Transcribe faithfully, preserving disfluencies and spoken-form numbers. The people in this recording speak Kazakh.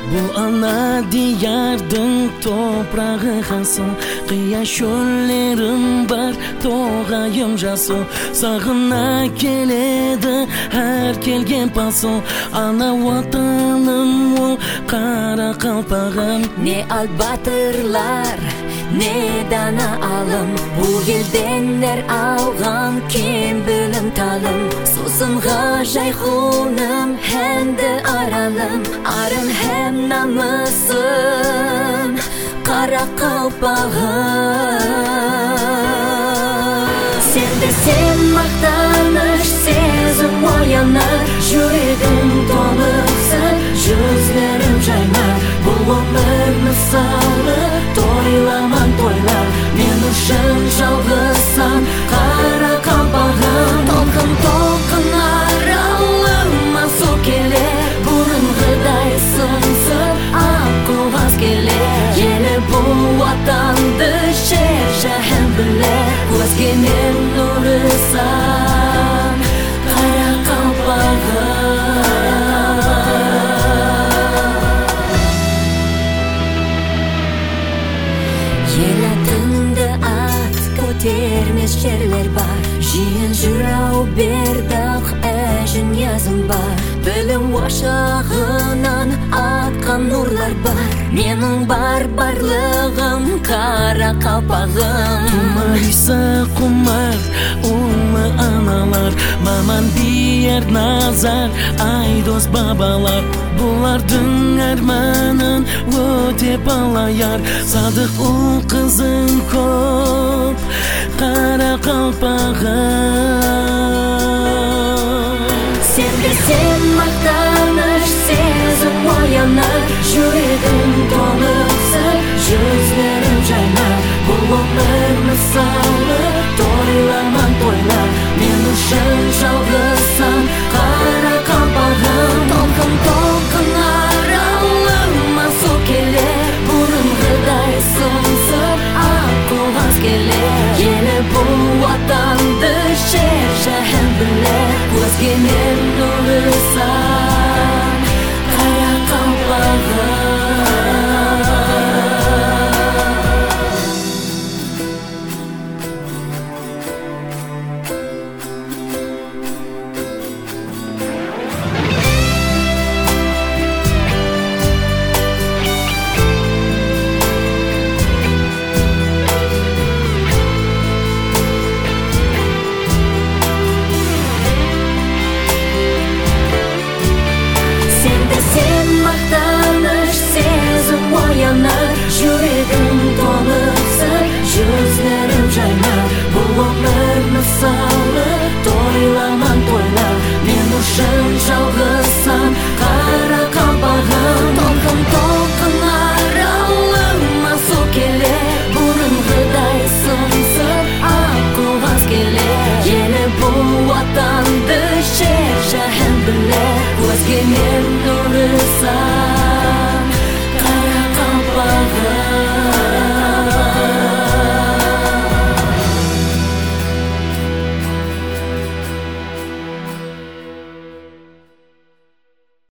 Bu ana diyardın toprağı haso, kıya şöllerim var doğayım jaso. Sağına geledi her kelgen paso, ana vatanım ol kara kalpağım. Ne albatırlar ne dana alım, bu yeldenler algan kim bilim talım. Susumga jayhunum hem de aralım, arın hem namusum kara kalpağım. Sen de sen maktanış sezim oyanar, yüreğim doluksın, yüzlerim jaynar. Bu ömür misalı toylaman toylar, men uşun жалғызsan kara kalpağım. Толқын толқын аралыма су келер, бұрынғыдай сыңсып аққуғаз келер. Елі бұл ватанды жер жаһан білер, өзгенің нұрысан кара kalpağым. Ел атыңды at көтермес жерлер бар, жиын жырау бердақ әжін язым бар. Білім ошағынан атқан нұрлар бар, менің бар барлығым кара қалпағым. Тумарisa kumar улы аналар, маман бияр назар айдос бабалар. Бұлардың арманын өтеп алаяр, садық ұл қызын көп кара kalpağım. Sen de sen mақтаныш сезім оянар, жүрегім толықсın, жүзлерім жайнар. Бұл өмір мысалы тойламан тойлар, мен үшін жалғызсам кара kalpağım. Толқын толқын аралыма су келер, бұрынғыдай сыңсып аққуғаз келер. Елі бұл ватанды жер жаһан білер, өзгенің нұрысан кара kalpağım. Mақтаныш сезім оянар, жүрегім толықсın, жүзлерім жайнар. Бұл өмір мысалы тойламан тойлар, мен үшін жалғызсам кара kalpağım. Толқын толқын аралыма су келер, бұрынғыдай сыңсып аққуғаз келер. Елі бұл ватанды жер жаһан білер, өзгенің нұрысан